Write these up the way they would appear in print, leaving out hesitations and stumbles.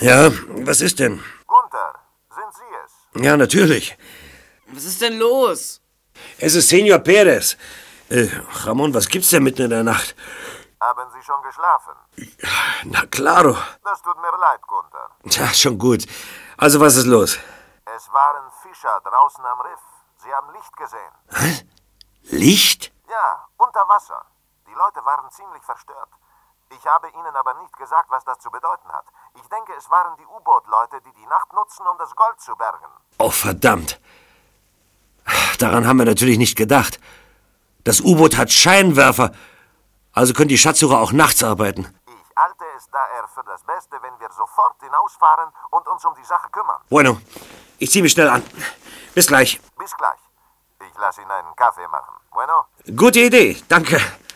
Ja, was ist denn? Gunther, sind Sie es? Ja, natürlich. Was ist denn los? Es ist Senor Perez. Ramon, was gibt's denn mitten in der Nacht? Haben Sie schon geschlafen? Na, claro. Das tut mir leid, Gunther. Ja, schon gut. Also, was ist los? Es waren Fischer draußen am Riff. Sie haben Licht gesehen. Was? Licht? Ja, unter Wasser. Die Leute waren ziemlich verstört. Ich habe ihnen aber nicht gesagt, was das zu bedeuten hat. Ich denke, es waren die U-Boot-Leute, die die Nacht nutzen, um das Gold zu bergen. Oh, verdammt. Daran haben wir natürlich nicht gedacht. Das U-Boot hat Scheinwerfer. Also können die Schatzsucher auch nachts arbeiten. Ich halte es daher für das Beste, wenn wir sofort hinausfahren und uns um die Sache kümmern. Bueno, ich ziehe mich schnell an. Bis gleich. Bis gleich. Ich lasse Ihnen einen Kaffee machen. Bueno? Gute Idee, danke.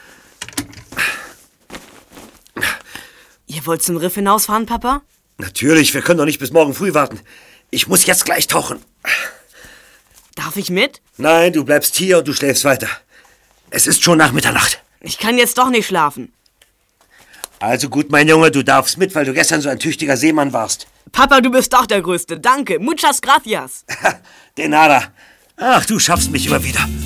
Ihr wollt zum Riff hinausfahren, Papa? Natürlich, wir können doch nicht bis morgen früh warten. Ich muss jetzt gleich tauchen. Darf ich mit? Nein, du bleibst hier und du schläfst weiter. Es ist schon nach Mitternacht. Ich kann jetzt doch nicht schlafen. Also gut, mein Junge, du darfst mit, weil du gestern so ein tüchtiger Seemann warst. Papa, du bist doch der Größte. Danke. Muchas gracias. De nada. Ach, du schaffst mich immer wieder.